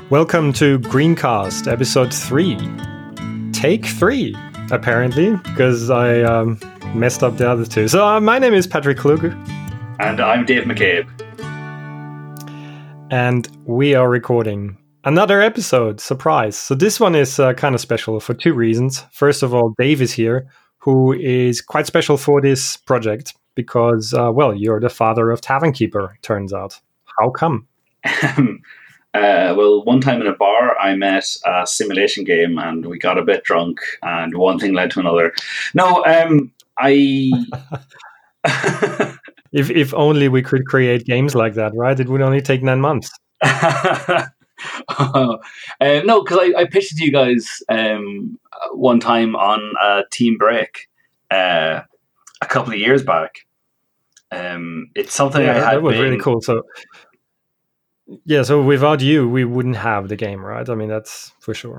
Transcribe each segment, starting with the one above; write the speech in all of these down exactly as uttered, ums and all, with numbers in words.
Welcome to Greencast, episode three. Take three, apparently, because I um, messed up the other two. So uh, my name is Patrick Kluger. And I'm Dave McCabe. And we are recording another episode, surprise. So this one is uh, kind of special for two reasons. First of all, Dave is here, who is quite special for this project because, uh, well, you're the father of Tavern Keeper, turns out. How come? Uh, well, one time in a bar, I met a simulation game and we got a bit drunk and one thing led to another. No, um, I... if if only we could create games like that, right? It would only take nine months. uh, no, because I, I pitched it to you guys um, one time on a team break uh, a couple of years back. Um, it's something yeah, I had that was been... really cool. So... Yeah, so without you, we wouldn't have the game, right? I mean, that's for sure.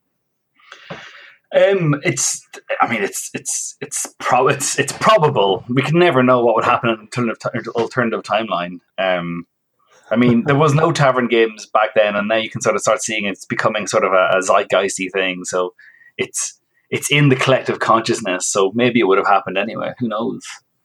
Um, it's, I mean, it's, it's, it's, pro- it's, it's probable. We can never know what would happen in an alternative, alternative timeline. Um, I mean, there was no tavern games back then, and now you can sort of start seeing it's becoming sort of a, a zeitgeisty thing. So it's, it's in the collective consciousness. So maybe it would have happened anyway. Who knows?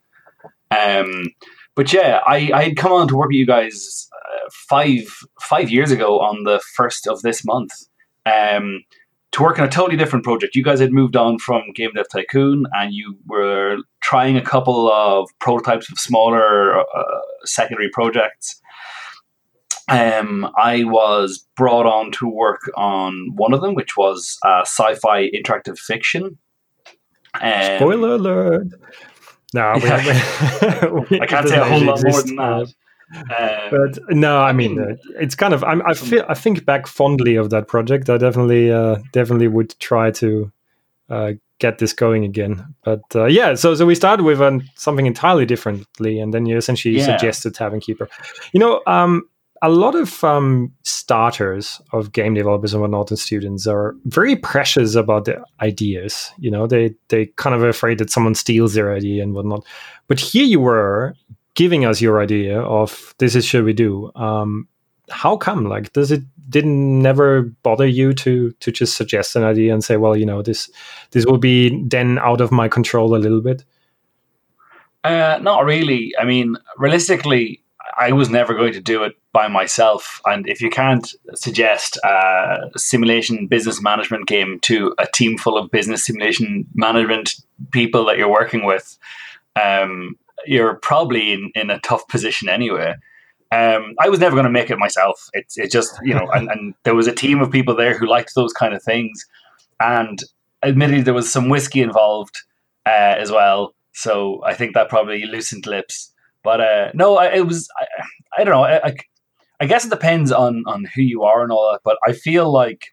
Um, but yeah, I, I had come on to work with you guys uh, five five years ago on the first of this month um, to work on a totally different project. You guys had moved on from Game Dev Tycoon and you were trying a couple of prototypes of smaller uh, secondary projects. Um, I was brought on to work on one of them, which was uh, sci-fi interactive fiction. Um, Spoiler alert! No, we, yeah. we, I can't say a whole lot more than that. Um, but no, I mean, uh, it's kind of. I'm, I feel. I think back fondly of that project. I definitely, uh, definitely would try to uh, get this going again. But uh, yeah, so so we started with um, something entirely differently, and then you essentially yeah. suggested Tavern Keeper. You know, um, a lot of um, starters of game developers and whatnot and students are very precious about their ideas. You know, they they kind of afraid that someone steals their idea and whatnot. But here you were giving us your idea of this is should we do. Um, how come? Like, does it didn't never bother you to to just suggest an idea and say, well, you know, this this will be then out of my control a little bit? Uh, not really. I mean, realistically, I was never going to do it by myself. And if you can't suggest a simulation business management game to a team full of business simulation management people that you're working with, um, you're probably in, in a tough position anyway. Um, I was never going to make it myself. It's it just, you know, and, and there was a team of people there who liked those kind of things. And admittedly, there was some whiskey involved uh, as well. So I think that probably loosened lips. But uh, no, I, it was, I, I don't know. I, I, I guess it depends on, on who you are and all that. But I feel like,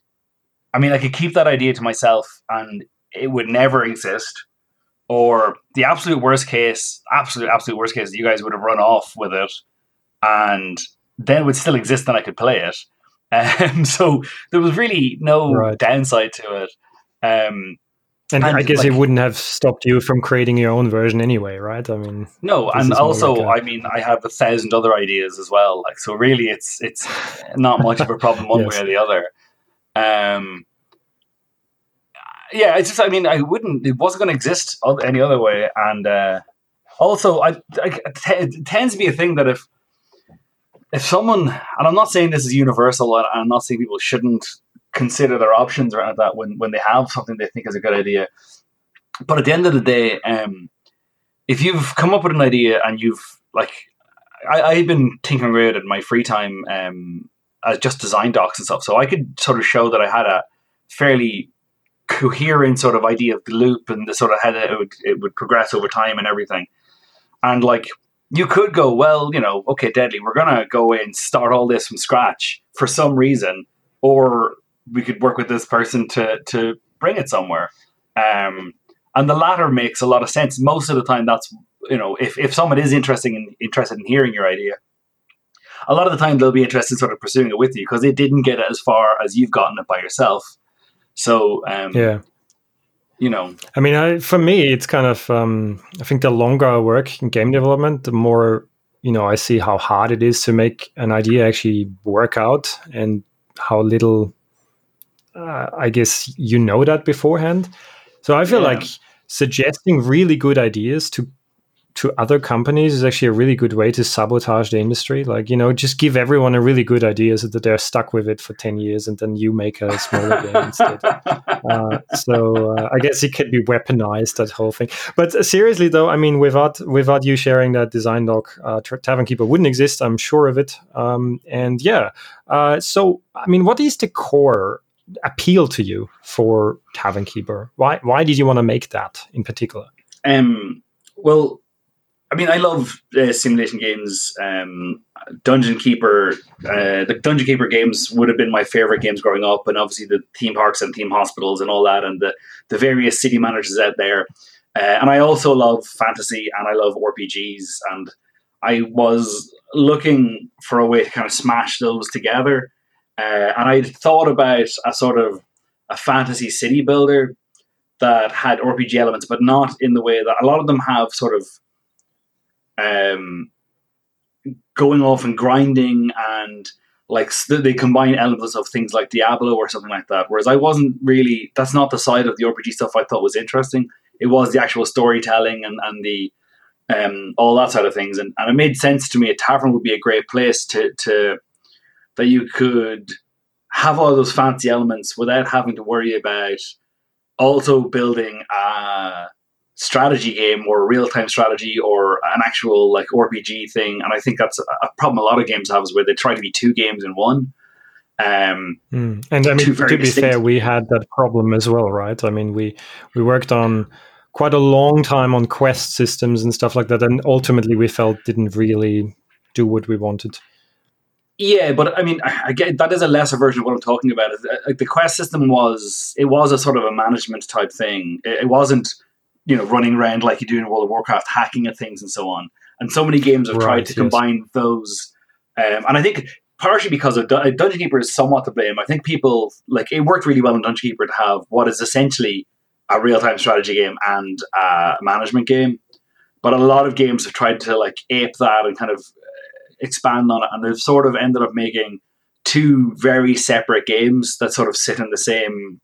I mean, I could keep that idea to myself and it would never exist. Or the absolute worst case, absolute, absolute worst case, you guys would have run off with it and then it would still exist and I could play it. Um, so there was really no right. downside to it. Um, And, and I guess like, it wouldn't have stopped you from creating your own version anyway, right? I mean, no, and also, like a... I mean, I have a thousand other ideas as well. Like, so really, it's it's not much of a problem one yes. way or the other. Um, yeah, it's just, I mean, I wouldn't. It wasn't going to exist any other way. And uh, also, I, I it tends to be a thing that if if someone, and I'm not saying this is universal, and I'm not saying people shouldn't consider their options around that when, when they have something they think is a good idea. But at the end of the day, um, if you've come up with an idea and you've, like, I, I've been tinkering around in my free time um, as just design docs and stuff, so I could sort of show that I had a fairly coherent sort of idea of the loop and the sort of how it would, it would progress over time and everything. And, like, you could go, well, you know, okay, Deadly, we're going to go in and start all this from scratch for some reason, or we could work with this person to to bring it somewhere. Um, and the latter makes a lot of sense. Most of the time, that's, you know, if, if someone is interested in, interested in hearing your idea, a lot of the time they'll be interested in sort of pursuing it with you because they didn't get it as far as you've gotten it by yourself. So, um, yeah. you know. I mean, I, for me, it's kind of, um, I think the longer I work in game development, the more, you know, I see how hard it is to make an idea actually work out. And how little, uh, I guess, you know that beforehand. So I feel Yeah. like suggesting really good ideas to to other companies is actually a really good way to sabotage the industry. Like, you know, just give everyone a really good idea so that they're stuck with it for ten years and then you make a smaller game instead. Uh, so uh, I guess it could be weaponized, that whole thing. But uh, seriously, though, I mean, without without you sharing that design doc, uh, Tavern Keeper wouldn't exist. I'm sure of it. Um, and yeah, uh, so I mean, what is the core appeal to you for Tavern Keeper? Why why did you want to make that in particular? Um, well, I mean, I love uh, simulation games. Um, Dungeon Keeper, uh, the Dungeon Keeper games would have been my favorite games growing up, and obviously the theme parks and theme hospitals and all that, and the, the various city managers out there. Uh, and I also love fantasy, and I love R P Gs, and I was looking for a way to kind of smash those together. Uh, and I thought about a sort of a fantasy city builder that had R P G elements, but not in the way that a lot of them have sort of um, going off and grinding, and like they combine elements of things like Diablo or something like that. Whereas I wasn't really, that's not the side of the R P G stuff I thought was interesting. It was the actual storytelling and, and the um, all that side of things. And, and it made sense to me. A tavern would be a great place to, to that you could have all those fancy elements without having to worry about also building a strategy game or real-time strategy or an actual like R P G thing. And I think that's a problem a lot of games have, is where they try to be two games in one. Um, mm. And I mean, to be distinct. fair, we had that problem as well, right? I mean, we we worked on quite a long time on quest systems and stuff like that, and ultimately we felt didn't really do what we wanted. Yeah, but I mean, I get that is a lesser version of what I'm talking about. Like the quest system was, it was a sort of a management type thing. It wasn't, you know, running around like you do in World of Warcraft, hacking at things and so on. And so many games have right, tried to yes. combine those. Um, and I think partially because of Dungeon Keeper is somewhat to blame. I think people, like, it worked really well in Dungeon Keeper to have what is essentially a real-time strategy game and a management game. But a lot of games have tried to like ape that and kind of expand on it, and they've sort of ended up making two very separate games that sort of sit in the same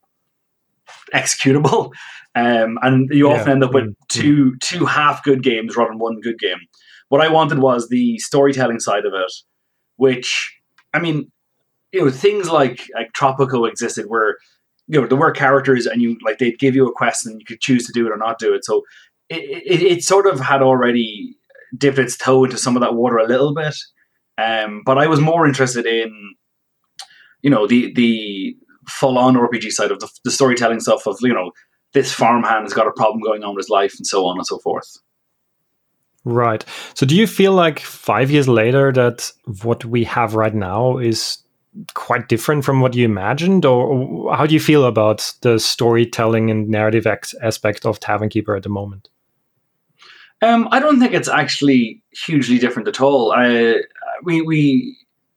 executable, um, and you yeah. often end up with mm-hmm. two two half good games rather than one good game. What I wanted was the storytelling side of it, which I mean, you know, things like like Tropico existed where you know there were characters and you like they'd give you a quest and you could choose to do it or not do it. So it, it, it sort of had already dipped its toe into some of that water a little bit, um, but I was more interested in, you know, the the full on R P G side of the, the storytelling stuff of, you know, this farmhand has got a problem going on with his life and so on and so forth. Right. So do you feel like five years later that what we have right now is quite different from what you imagined, or how do you feel about the storytelling and narrative aspect of Tavern Keeper at the moment? Um, I don't think it's actually hugely different at all. I, we, we,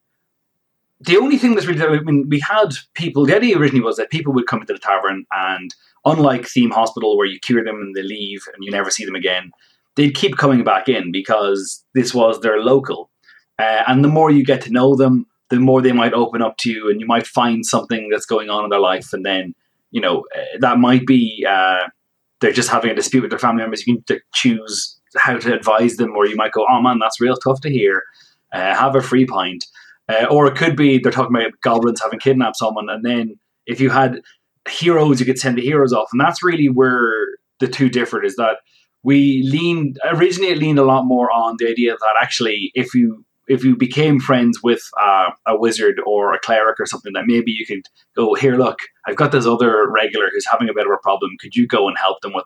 the only thing that's really, I mean, we had people, the idea originally was that people would come into the tavern and, unlike Theme Hospital where you cure them and they leave and you never see them again, they'd keep coming back in because this was their local. Uh, and the more you get to know them, the more they might open up to you, and you might find something that's going on in their life. And then, you know, that might be, uh, they're just having a dispute with their family members. You can choose how to advise them, or you might go, oh man, that's real tough to hear. Uh, have a free pint. Uh, or it could be they're talking about goblins having kidnapped someone. And then if you had heroes, you could send the heroes off. And that's really where the two differed, is that we leaned, originally it leaned a lot more on the idea that actually if you if you became friends with uh, a wizard or a cleric or something, that maybe you could go, here, look, I've got this other regular who's having a bit of a problem. Could you go and help them with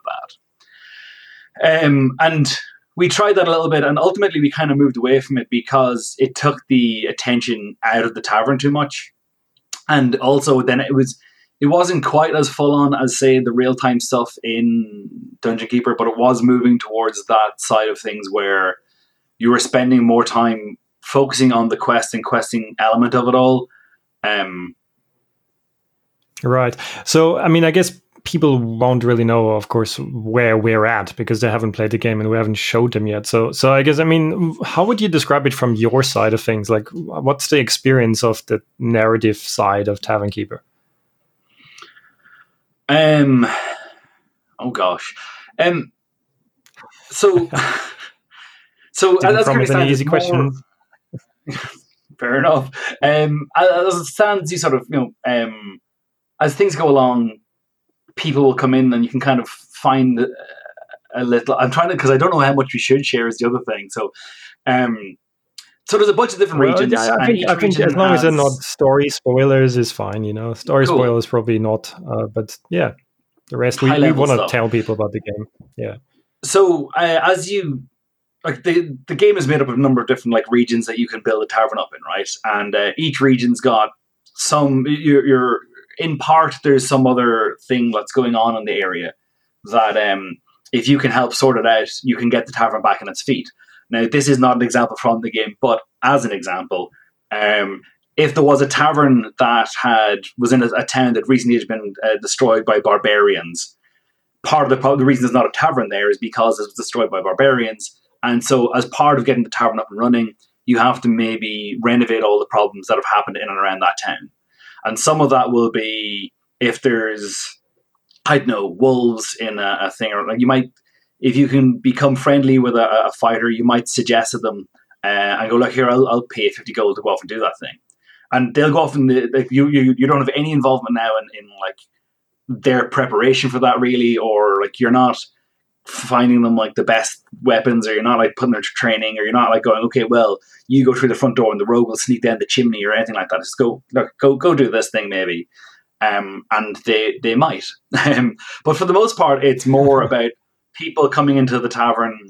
that? Um, and we tried that a little bit, and ultimately we kind of moved away from it because it took the attention out of the tavern too much. And also then it was, it wasn't quite as full on as, say, the real-time stuff in Dungeon Keeper, but it was moving towards that side of things where you were spending more time focusing on the quest and questing element of it all. Um, right. So, I mean, I guess people won't really know, of course, where we're at because they haven't played the game and we haven't showed them yet. So, so I guess, I mean, how would you describe it from your side of things? Like, what's the experience of the narrative side of Tavern Keeper? Um, oh gosh, um, so, so Didn't as promise an easy question. Fair enough. Um, as it stands, you sort of, you know, um, as things go along, people will come in and you can kind of find a, a little. I'm trying to, because I don't know how much we should share is the other thing. So, um, so there's a bunch of different well, regions. Yeah, I and think, each I think as long has, as they're not story spoilers is fine, you know. Story cool. spoilers probably not, uh, but yeah, the rest we, we want to tell people about the game. Yeah. So uh, as you like, the the game is made up of a number of different like regions that you can build a tavern up in, right? And uh, each region's got some. You're, you're in part there's some other thing that's going on in the area that um, if you can help sort it out, you can get the tavern back on its feet. Now, this is not an example from the game, but as an example, um, if there was a tavern that had was in a, a town that recently had been uh, destroyed by barbarians, part of the, the reason there's not a tavern there is because it was destroyed by barbarians. And so as part of getting the tavern up and running, you have to maybe renovate all the problems that have happened in and around that town. And some of that will be if there's, I don't know, wolves in a, a thing, or like you might, if you can become friendly with a, a fighter, you might suggest to them uh, and go, look, here, I'll, I'll pay fifty gold to go off and do that thing. And they'll go off and the, like you, you, you don't have any involvement now in, in like their preparation for that really, or like you're not finding them like the best weapons, or you're not like putting them to training, or you're not like going, okay, well, you go through the front door and the rogue will sneak down the chimney or anything like that. Just go, look, go, go do this thing maybe. Um, and they, they might. Um, but for the most part, it's more about people coming into the tavern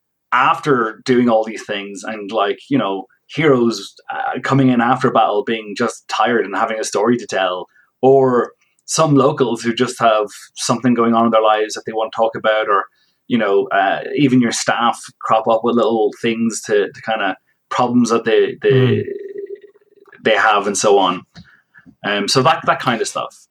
after doing all these things and like, you know, heroes uh, coming in after battle being just tired and having a story to tell, or some locals who just have something going on in their lives that they want to talk about, or, you know, uh, even your staff crop up with little things to, to kind of problems that they they, mm. they have and so on. Um, so that that kind of stuff.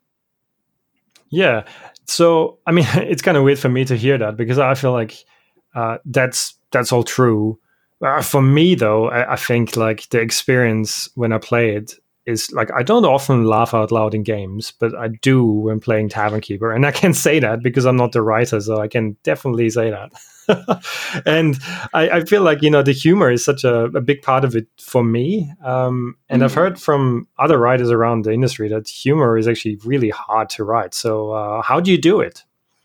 Yeah. So, I mean, it's kind of weird for me to hear that because I feel like uh, that's that's all true. Uh, for me, though, I, I think like the experience when I play it is like I don't often laugh out loud in games, but I do when playing Tavern Keeper, and I can say that because I'm not the writer, so I can definitely say that. And I, I feel like, you know, the humor is such a, a big part of it for me. Um, and mm. I've heard from other writers around the industry that humor is actually really hard to write. So uh, how do you do it?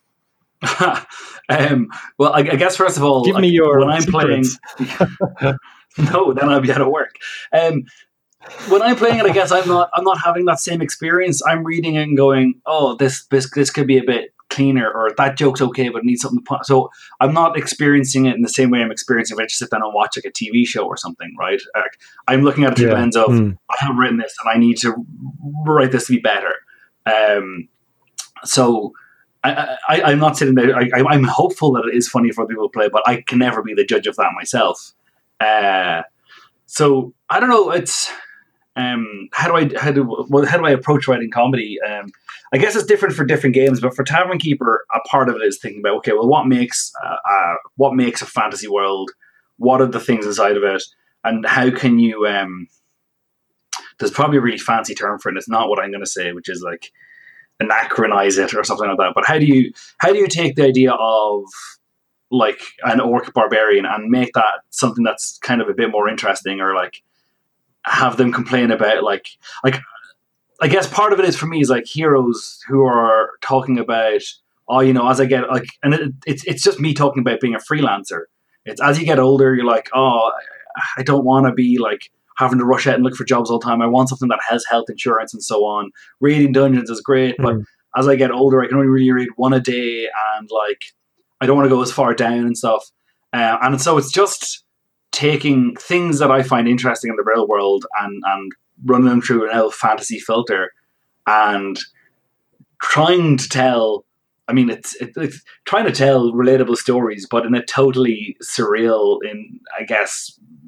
um, well, I, I guess first of all, give me your when I'm secrets. playing, no, then I'll be out of work. Um, when I'm playing it, I guess I'm not. I'm not having that same experience. I'm reading it and going, "Oh, this this this could be a bit cleaner," or "That joke's okay, but it needs something." To put. So I'm not experiencing it in the same way I'm experiencing if I just sit down and watch like a T V show or something, right? Like, I'm looking at it through yeah. the lens of mm. I have written this and I need to write this to be better. Um, so. I, I, I'm not sitting there. I, I'm hopeful that it is funny for people to play, but I can never be the judge of that myself. Uh, so I don't know. It's um, how do I how do well, how do I approach writing comedy? Um, I guess it's different for different games, but for Tavern Keeper, a part of it is thinking about okay, well, what makes uh, uh, what makes a fantasy world? What are the things inside of it, and how can you? Um, there's probably a really fancy term for it. It's not what I'm going to say, which is like. Anachronize it or something like that. But how do you how do you take the idea of like an orc barbarian and make that something that's kind of a bit more interesting, or like have them complain about like like I guess part of it is for me is like heroes who are talking about oh you know as I get like and it, it's it's just me talking about being a freelancer. It's as you get older you're like oh I don't want to be like having to rush out and look for jobs all the time. I want something that has health insurance and so on. Reading dungeons is great, but mm. as I get older, I can only really read one a day, and like I don't want to go as far down and stuff. Uh, and so it's just taking things that I find interesting in the real world and and running them through an elf fantasy filter and trying to tell. I mean, it's, it, it's trying to tell relatable stories, but in a totally surreal, in I guess,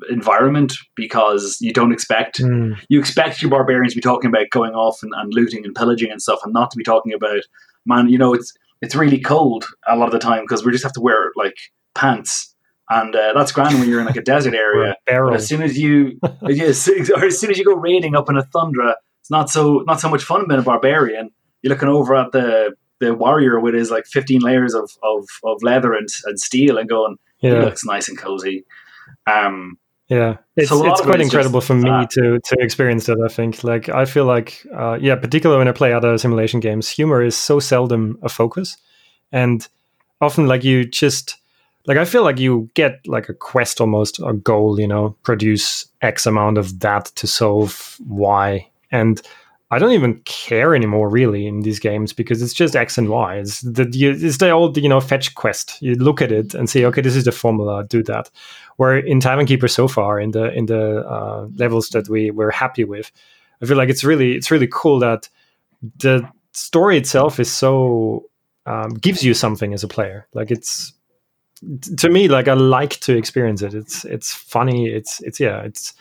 environment because you don't expect Mm. you expect your barbarians to be talking about going off and, and looting and pillaging and stuff, and not to be talking about, man, you know, it's it's really cold a lot of the time because we just have to wear like pants, and uh, that's grand when you're in like a desert area. But as soon as you, as or as soon as you go raiding up in a tundra, it's not so not so much fun being a barbarian. You're looking over at the the warrior with his like fifteen layers of of, of leather and, and steel and going, Yeah. he looks nice and cozy. Um, Yeah, it's So a lot it's of it quite is incredible just for me that. to to experience that. I think, like, I feel like, uh, yeah, particularly when I play other simulation games, humor is so seldom a focus, and often, like, you just like I feel like you get like a quest, almost a goal, you know, produce X amount of that to solve Y, and I don't even care anymore really in these games because it's just X and Y. It's the you, it's the old, you know, fetch quest. You look at it and say, okay, this is the formula, do that. Where in Tavern Keeper so far, in the in the uh, levels that we were happy with, I feel like it's really it's really cool that the story itself is so um, gives you something as a player. Like, it's to me, like, I like to experience it. It's it's funny. It's it's yeah. It's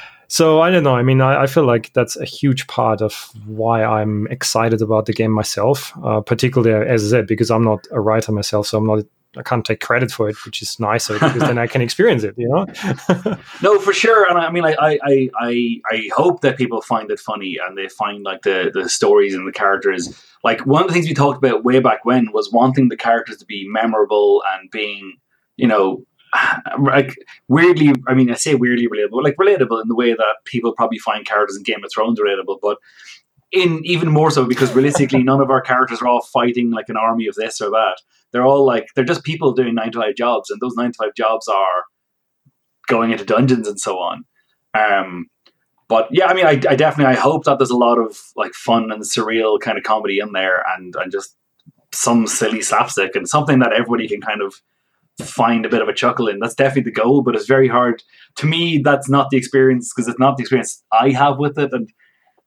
so I don't know. I mean, I, I feel like that's a huge part of why I'm excited about the game myself. Uh, particularly, as I said, because I'm not a writer myself, so I'm not. I can't take credit for it, which is nicer because then I can experience it. You know. No, for sure, and I mean, like, I, I, I, I hope that people find it funny and they find like the the stories and the characters. Like, one of the things we talked about way back when was wanting the characters to be memorable and being, you know, like weirdly. I mean, I say weirdly relatable, like relatable in the way that people probably find characters in Game of Thrones relatable, but in even more so because realistically, none of our characters are all fighting like an army of this or that. They're all like they're just people doing nine to five jobs, and those nine to five jobs are going into dungeons and so on. Um, but yeah, I mean, I, I definitely I hope that there's a lot of like fun and surreal kind of comedy in there, and and just some silly slapstick and something that everybody can kind of find a bit of a chuckle in. That's definitely the goal, but it's very hard to me. That's not the experience because it's not the experience I have with it, and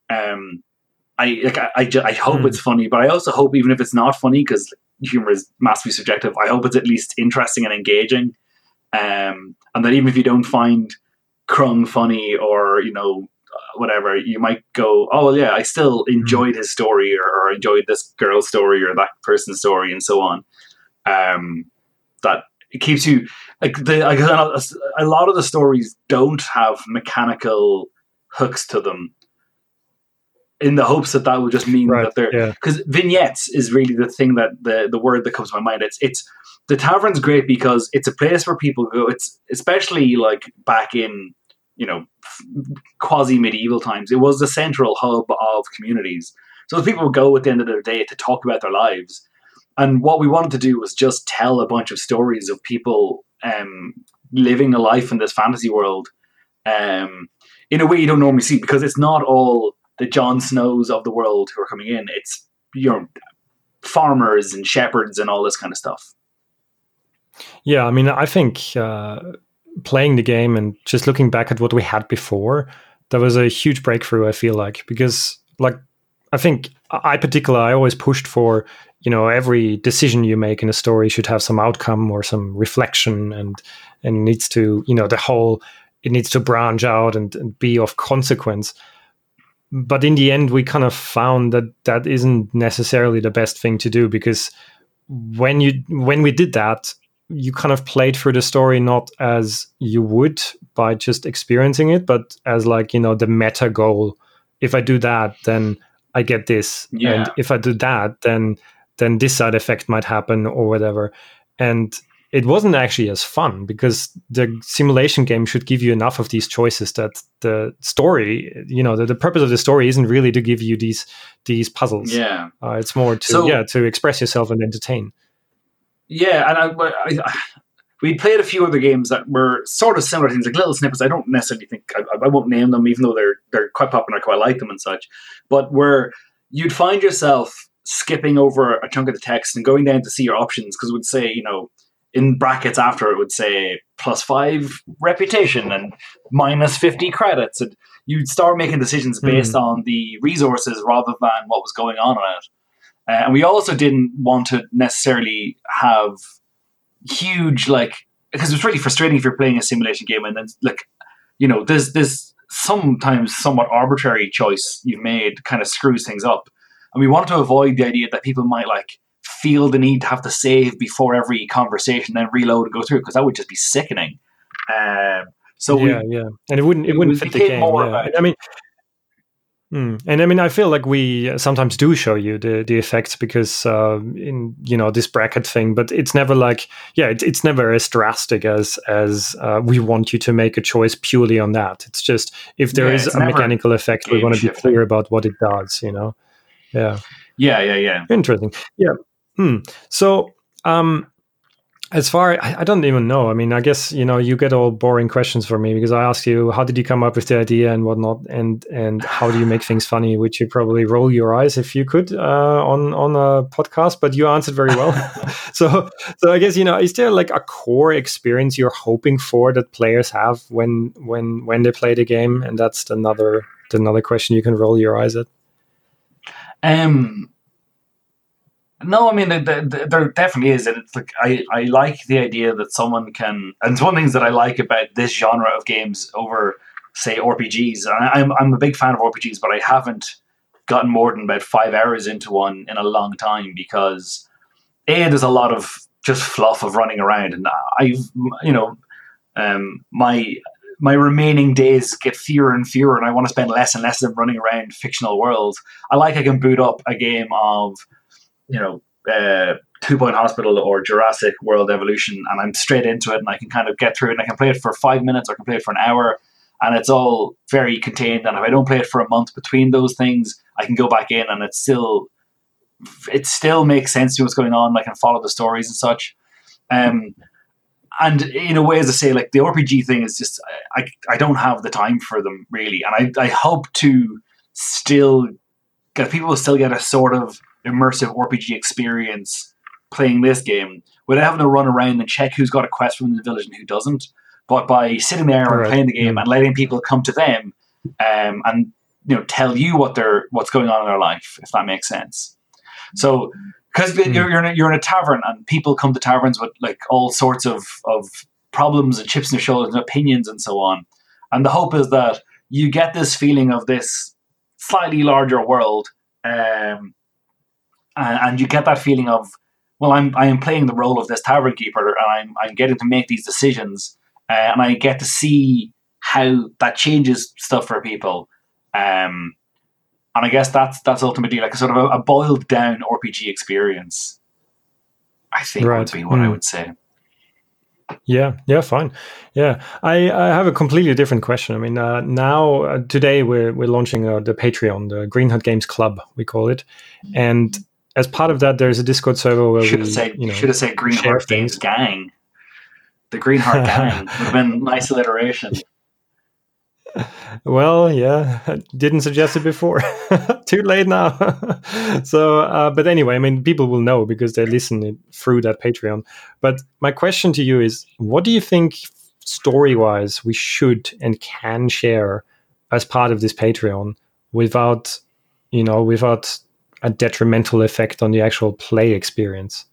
um, I like I I, ju- I hope Hmm. it's funny, but I also hope even if it's not funny, because humor is massively subjective, I hope it's at least interesting and engaging. Um, and that even if you don't find Krung funny or, you know, uh, whatever, you might go, oh, well, yeah, I still enjoyed his story or, or enjoyed this girl's story or that person's story and so on. Um, that it keeps you, like, the, I, a lot of the stories don't have mechanical hooks to them in the hopes that that will just mean Right, that they're, yeah. because vignettes is really the thing that the, the word that comes to my mind. It's, it's, the tavern's great because it's a place where people go. It's especially like back in, you know, quasi medieval times. It was the central hub of communities. So people would go at the end of their day to talk about their lives. And what we wanted to do was just tell a bunch of stories of people um, living a life in this fantasy world um, in a way you don't normally see, because it's not all the Jon Snows of the world who are coming in. It's, you know, farmers and shepherds and all this kind of stuff. Yeah, I mean, I think uh, playing the game and just looking back at what we had before, that was a huge breakthrough, I feel like, because, like, I think I particularly, I always pushed for, you know, every decision you make in a story should have some outcome or some reflection, and and needs to, you know, the whole, it needs to branch out and, and be of consequence. But in the end, we kind of found that that isn't necessarily the best thing to do, because when you when we did that, you kind of played through the story not as you would by just experiencing it, but as, like, you know, the meta goal. If I do that, then I get this, Yeah. and if I do that, then then this side effect might happen or whatever. And it wasn't actually as fun, because the simulation game should give you enough of these choices that the story, you know, the, the purpose of the story isn't really to give you these these puzzles. Yeah. Uh, it's more to So- yeah to express yourself and entertain. Yeah, and I, I, I we played a few other games that were sort of similar things, like little snippets. I don't necessarily think I, I won't name them, even though they're they're quite popular. I quite like them and such. But where you'd find yourself skipping over a chunk of the text and going down to see your options, because it would say, you know, in brackets after it would say plus five reputation and minus fifty credits, and you'd start making decisions based Mm. on the resources rather than what was going on in it. Uh, and we also didn't want to necessarily have huge, like, because it's really frustrating if you're playing a simulation game and then, like, you know, there's this sometimes somewhat arbitrary choice you've made kind of screws things up. And we want to avoid the idea that people might like feel the need to have to save before every conversation, then reload and go through, because that would just be sickening. Um, so yeah, we, yeah, and it wouldn't it wouldn't fit the game. More yeah. I mean, Hmm. And I mean, I feel like we sometimes do show you the, the effects because uh, in you know this bracket thing, but it's never like yeah, it, it's never as drastic as as uh, we want you to make a choice purely on that. It's just if there yeah, is a mechanical effect, we want to be clear about what it does. You know, yeah, yeah, yeah, yeah. Interesting. Yeah. Hmm. So. Um, As far, I, I don't even know. I mean, I guess, you know, you get all boring questions for me because I ask you, how did you come up with the idea and whatnot? And, and how do you make things funny, which you probably roll your eyes if you could uh, on, on a podcast, but you answered very well. so, so I guess, you know, is there like a core experience you're hoping for that players have when, when, when they play the game? And that's another, another question you can roll your eyes at. Um, No, I mean, there definitely is. And it's like, I, I like the idea that someone can, and it's one of the things that I like about this genre of games over, say, R P Gs. And I'm, I'm a big fan of R P Gs, but I haven't gotten more than about five hours into one in a long time because, A, there's a lot of just fluff of running around. And I've, you know, um, my, my remaining days get fewer and fewer, and I want to spend less and less of running around fictional worlds. I like I can boot up a game of, you know, uh, Two Point Hospital or Jurassic World Evolution, and I'm straight into it, and I can kind of get through it, and I can play it for five minutes, or I can play it for an hour, and it's all very contained. And if I don't play it for a month between those things, I can go back in, and it still, it still makes sense to what's going on. I can follow the stories and such. Um, and in a way, as I say, like the R P G thing is just, I, I don't have the time for them really, and I, I hope to still get people to still get a sort of immersive R P G experience playing this game without having to run around and check who's got a quest from the village and who doesn't, but by sitting there and right. playing the game mm. and letting people come to them um, and you know tell you what they're what's going on in their life, if that makes sense. So because mm. you're you're in, a, you're in a tavern and people come to taverns with like all sorts of of problems and chips in their shoulders and opinions and so on, and the hope is that you get this feeling of this slightly larger world. Um, And, and you get that feeling of, well, I'm I am playing the role of this tavern keeper, and I'm I'm getting to make these decisions, uh, and I get to see how that changes stuff for people. Um, and I guess that's that's ultimately like a sort of a, a boiled down R P G experience, I think right. would be what mm. I would say. Yeah, yeah, fine. Yeah, I, I have a completely different question. I mean, uh, now uh, today we're we're launching uh, the Patreon, the Green Hat Games Club, we call it, and as part of that, there's a Discord server where should we have said, you know, should have said Green Heart Games Gang. The Green Heart Gang would have been a nice alliteration. Well, yeah, I didn't suggest it before. Too late now. so, uh, but anyway, I mean, people will know because they listen it through that Patreon. But my question to you is, what do you think story-wise we should and can share as part of this Patreon without, you know, without a detrimental effect on the actual play experience?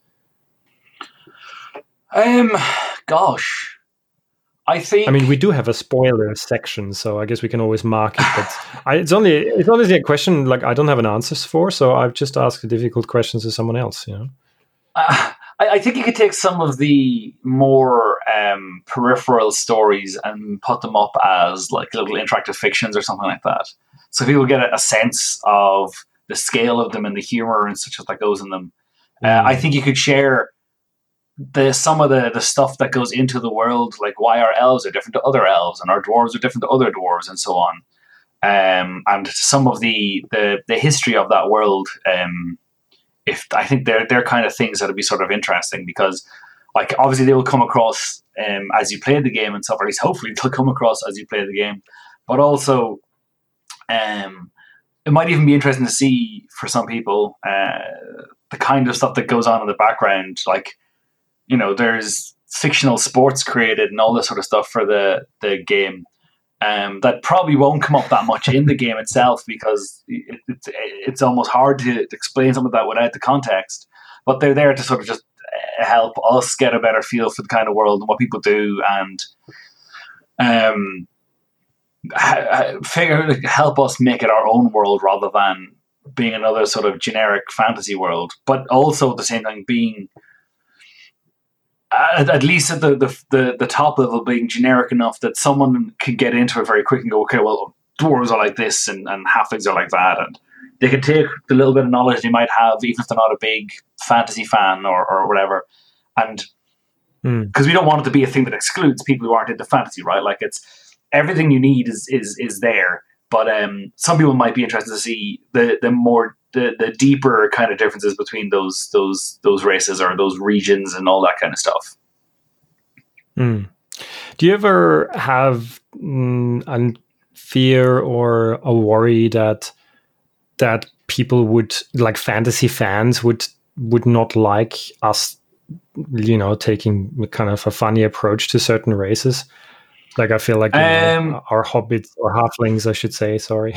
Um, gosh. I think. I mean, we do have a spoiler section, so I guess we can always mark it. But I, it's only it's honestly a question like I don't have an answers for, so I've just asked the difficult questions to someone else. You know, uh, I, I think you could take some of the more um, peripheral stories and put them up as like little interactive fictions or something like that, so people get a, a sense of the scale of them and the humor and such that goes in them. Mm. Uh, I think you could share. The some of the, the stuff that goes into the world, like why our elves are different to other elves and our dwarves are different to other dwarves and so on. Um, and some of the, the, the history of that world, um, if I think they're, they're kind of things that would be sort of interesting because like obviously they will come across um, as you play the game and stuff, or at least hopefully they'll come across as you play the game. But also um, it might even be interesting to see for some people uh, the kind of stuff that goes on in the background, like you know, there's fictional sports created and all this sort of stuff for the, the game um, that probably won't come up that much in the game itself because it, it's it's almost hard to explain some of that without the context. But they're there to sort of just help us get a better feel for the kind of world and what people do. And um, figure like, help us make it our own world rather than being another sort of generic fantasy world, but also at the same time being at, at least at the, the the the top level being generic enough that someone can get into it very quick and go, okay, well, dwarves are like this and, and halflings are like that, and they can take the little bit of knowledge they might have, even if they're not a big fantasy fan or, or whatever, and because mm. we don't want it to be a thing that excludes people who aren't into fantasy, right? Like it's everything you need is is is there, but um, some people might be interested to see the the more the, the deeper kind of differences between those those those races or those regions and all that kind of stuff. Mm. Do you ever have mm, a fear or a worry that that people would, like fantasy fans would would not like us, you know, taking kind of a funny approach to certain races? Like I feel like you um, know, our hobbits or halflings, I should say, sorry,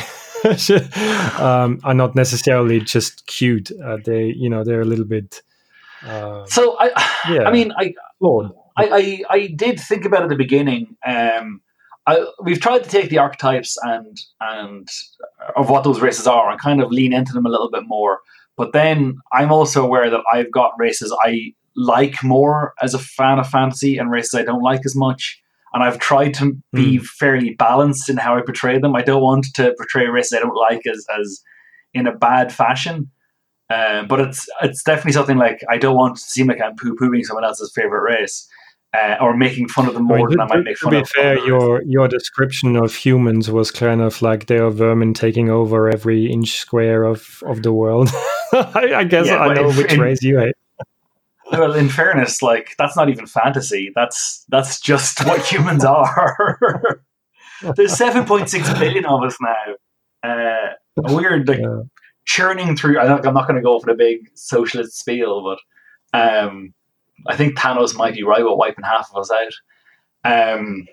um, are not necessarily just cute. Uh, they, you know, they're a little bit. Um, so I, yeah. I mean, I, Lord. I, I, I did think about it at the beginning. Um, I, we've tried to take the archetypes and and of what those races are and kind of lean into them a little bit more. But then I'm also aware that I've got races I like more as a fan of fantasy and races I don't like as much. And I've tried to be mm. fairly balanced in how I portray them. I don't want to portray races I don't like as, as in a bad fashion. Uh, but it's it's definitely something like I don't want to seem like I'm poo-pooing someone else's favorite race. Uh, or making fun of them more I mean, than I might make fun of. To be fair, your your description of humans was kind of like they are vermin taking over every inch square of, of the world. I, I guess yeah, I know in, which in, race you hate. Well, in fairness, like that's not even fantasy. That's that's just what humans are. There's seven point six billion of us now. Uh, we're like yeah. churning through. I'm not, I'm not going to go for the big socialist spiel, but. Um, I think Thanos might be right with wiping half of us out. Um,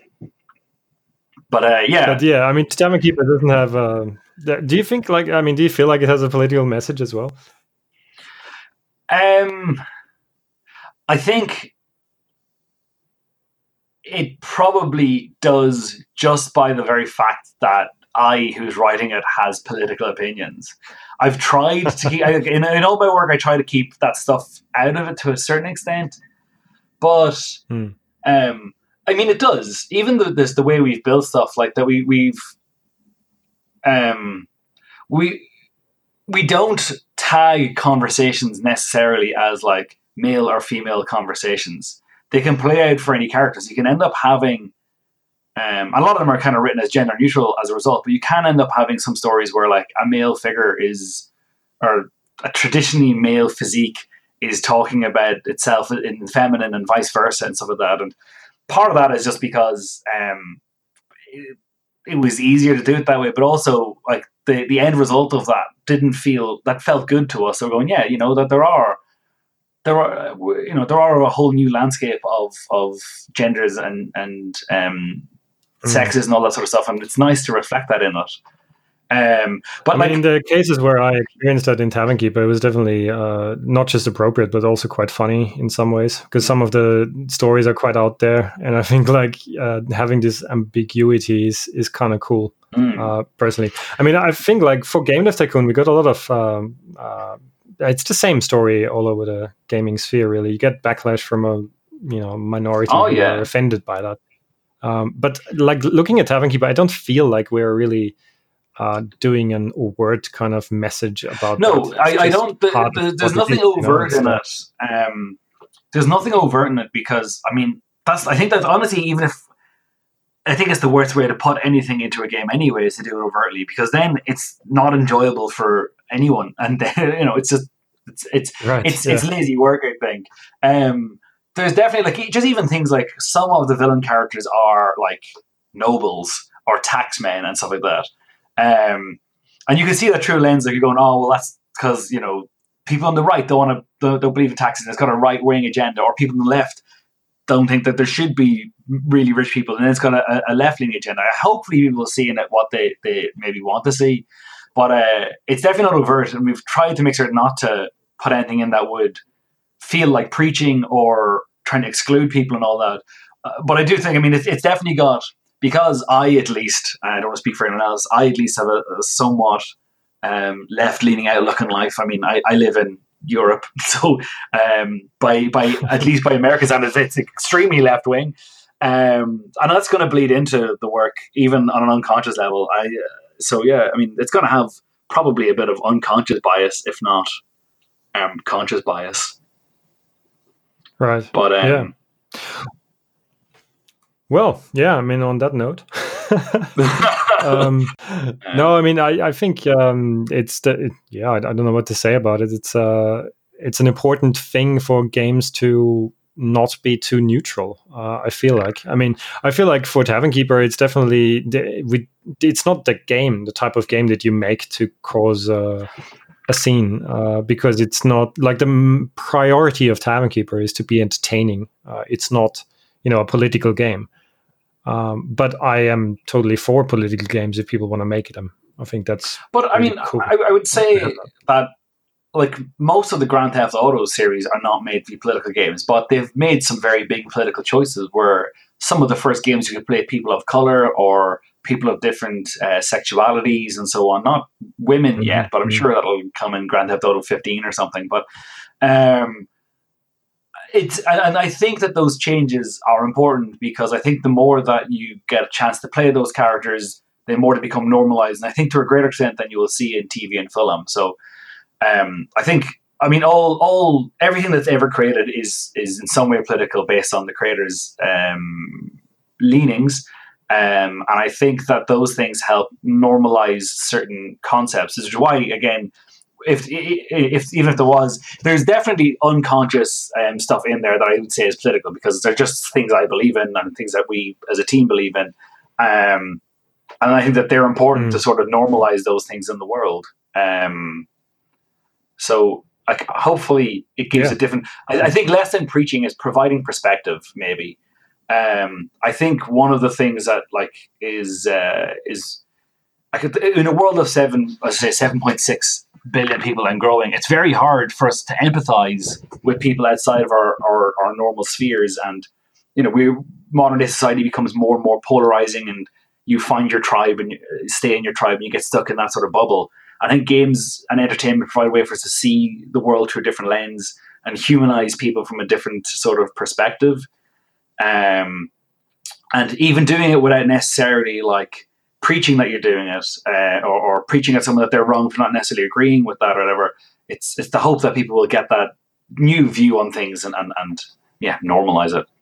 but uh, yeah, but yeah. I mean, Tavern Keeper doesn't have. Uh, do you think like? I mean, do you feel like it has a political message as well? Um, I think it probably does, just by the very fact that I, who's writing it, has political opinions. I've tried to keep, in, in all my work, I try to keep that stuff out of it to a certain extent. But, hmm. um, I mean, it does. Even the, this, the way we've built stuff, like that we, we've, um, we, we don't tag conversations necessarily as like male or female conversations. They can play out for any characters. You can end up having, Um, a lot of them are kind of written as gender neutral as a result, but you can end up having some stories where like a male figure is, or a traditionally male physique is talking about itself in feminine and vice versa and stuff like that. And part of that is just because um, it, it was easier to do it that way, but also like the, the end result of that didn't feel, that felt good to us. So we're going, yeah, you know, that there are, there are, you know, there are a whole new landscape of, of genders and, and, um, sexes and all that sort of stuff, and it's nice to reflect that in it. Um, but I like mean, in the cases where I experienced that in Tavern Keeper, it was definitely uh, not just appropriate, but also quite funny in some ways, because some of the stories are quite out there, and I think like uh, having this ambiguity is, is kind of cool. Mm. Uh, personally, I mean, I think like for Game Dev Tycoon, we got a lot of. Um, uh, it's the same story all over the gaming sphere. Really, you get backlash from a you know minority oh, who yeah. are offended by that. Um, but like looking at Tavern Keeper, I don't feel like we're really uh, doing an overt kind of message about. No, I, I don't. The, the, there's nothing is, overt you know, in it. Um, there's nothing overt in it because I mean that's. I think that's honestly, even if I think it's the worst way to put anything into a game anyway is to do it overtly, because then it's not enjoyable for anyone, and you know it's just it's it's right, it's, yeah. it's lazy work. I think. Um, There's definitely like just even things like some of the villain characters are like nobles or taxmen and stuff like that, um, and you can see that through a lens. Like you're going, oh well, that's because you know people on the right don't want to don't, don't believe in taxes. And it's got a right wing agenda, or people on the left don't think that there should be really rich people, and it's got a, a left leaning agenda. Hopefully, people will see in it what they, they maybe want to see, but uh, it's definitely not overt, and we've tried to make sure not to put anything in that would feel like preaching or trying to exclude people and all that. Uh, but I do think, I mean, it's, it's definitely got because I at least, I don't want to speak for anyone else, I at least have a, a somewhat um, left-leaning outlook in life. I mean, I, I live in Europe, so um, by by at least by American standards, it's extremely left-wing, um, and that's going to bleed into the work, even on an unconscious level. I uh, so yeah, I mean, it's going to have probably a bit of unconscious bias, if not um, conscious bias. Right. But um, yeah. Well, yeah. I mean, on that note. um, no, I mean, I, I think um, it's the it, yeah. I, I don't know what to say about it. It's uh, it's an important thing for games to not be too neutral. Uh, I feel like. I mean, I feel like for Tavern Keeper, it's definitely we. It's not the game, the type of game that you make to cause uh, a scene, uh, because it's not like the m- priority of Tavern Keeper is to be entertaining. Uh, it's not, you know, a political game. Um, but I am totally for political games if people want to make them. I think that's. But I really mean, cool. I, I would say that. that like most of the Grand Theft Auto series are not made to be political games, but they've made some very big political choices where some of the first games you could play people of color or people of different uh, sexualities and so on. Not women mm-hmm. yet, but I'm sure that'll come in Grand Theft Auto fifteen or something. But um, it's and I think that those changes are important because I think the more that you get a chance to play those characters, the more they become normalized. And I think to a greater extent than you will see in T V and film. So um, I think, I mean, all all everything that's ever created is is in some way political based on the creator's um, leanings. Um, and I think that those things help normalize certain concepts. This is why, again, if if even if there was, there's definitely unconscious um, stuff in there that I would say is political because they're just things I believe in and things that we as a team believe in. Um, and I think that they're important mm. to sort of normalize those things in the world. Um, so like, hopefully it gives yeah. a different, I, I think less than preaching is providing perspective, maybe. Um, I think one of the things that like is, uh, is I could, in a world of seven, let's say seven point six billion people and growing, it's very hard for us to empathize with people outside of our, our, our normal spheres. And, you know, we modern day society becomes more and more polarizing and you find your tribe and you stay in your tribe and you get stuck in that sort of bubble. I think games and entertainment provide a way for us to see the world through a different lens and humanize people from a different sort of perspective. Um, and even doing it without necessarily like preaching that you're doing it, uh, or, or preaching at someone that they're wrong for not necessarily agreeing with that or whatever. It's it's the hope that people will get that new view on things and, and, and yeah, normalize it.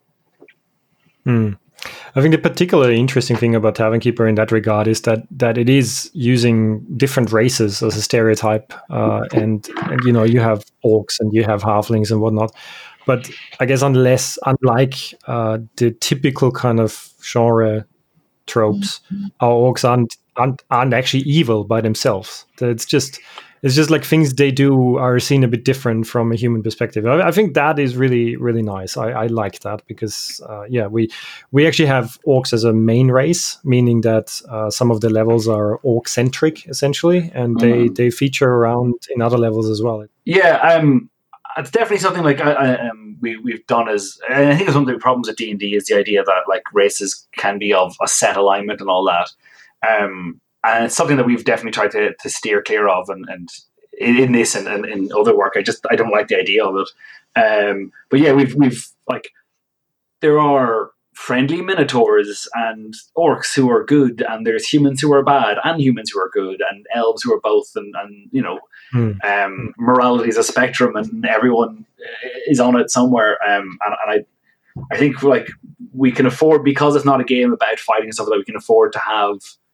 Hmm. I think the particularly interesting thing about Tavern Keeper in that regard is that that it is using different races as a stereotype, uh, and and you know you have orcs and you have halflings and whatnot, but I guess unless unlike uh, the typical kind of genre tropes, our orcs aren't, aren't aren't actually evil by themselves. It's just it's just like things they do are seen a bit different from a human perspective. I, I think that is really really nice. I, I like that because uh, yeah, we we actually have orcs as a main race, meaning that uh, some of the levels are orc centric essentially, and mm-hmm. they they feature around in other levels as well. Yeah, um, it's definitely something like I, I, um, we we've done as, and I think it's one of the problems with D and D is the idea that like races can be of a set alignment and all that. Um, And it's something that we've definitely tried to, to steer clear of, and, and in this and, and in other work, I just I don't like the idea of it. Um, but yeah, we've we've like there are friendly minotaurs and orcs who are good, and there's humans who are bad, and humans who are good, and elves who are both, and, and you know, mm. um, morality is a spectrum, and everyone is on it somewhere. Um, and, and I I think like we can afford, because it's not a game about fighting and stuff like that, we can afford to have.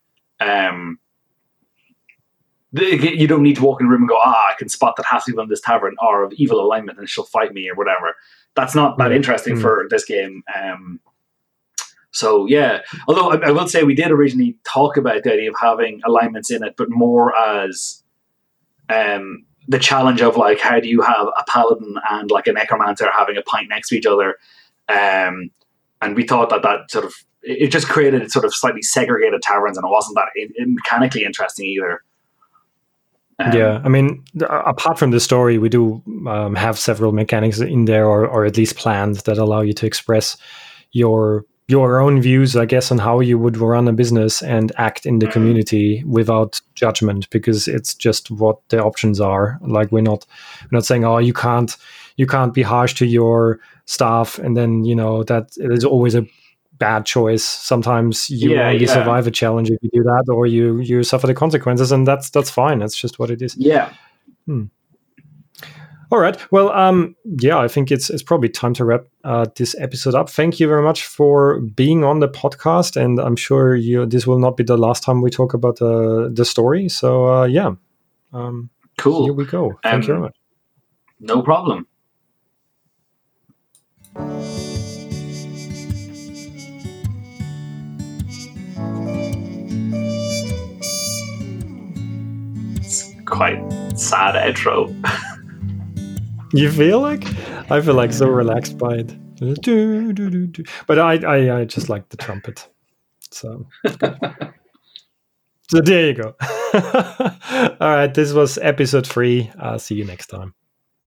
Um, you don't need to walk in a room and go, ah, I can spot that half the people in this tavern are of evil alignment and she'll fight me or whatever. That's not that interesting mm. for this game. Um, so yeah, although I, I will say we did originally talk about the idea of having alignments in it, but more as um, the challenge of like, how do you have a paladin and like a necromancer having a pint next to each other? Um, and we thought that that sort of, it just created sort of slightly segregated taverns, and it wasn't that it, it mechanically interesting either. Um, yeah, I mean, apart from the story, we do um, have several mechanics in there, or, or at least plans that allow you to express your your own views, I guess, on how you would run a business and act in the community without judgment, because it's just what the options are. Like we're not we're not saying, oh, you can't you can't be harsh to your staff, and then you know that it is always a bad choice. Sometimes you Yeah, only yeah. survive a challenge if you do that, or you you suffer the consequences, and that's that's fine. That's just what it is. Yeah. Hmm. All right. Well, um, yeah, I think it's it's probably time to wrap uh, this episode up. Thank you very much for being on the podcast, and I'm sure you this will not be the last time we talk about the the story. So uh, yeah, um, Cool. Here we go. Thank Um, you very much. No problem. It's quite sad outro. You feel like? I feel like so relaxed by it. Do, do, do, do. But I, I, I just like the trumpet. So, so there you go. All right, this was episode three. Uh, see you next time.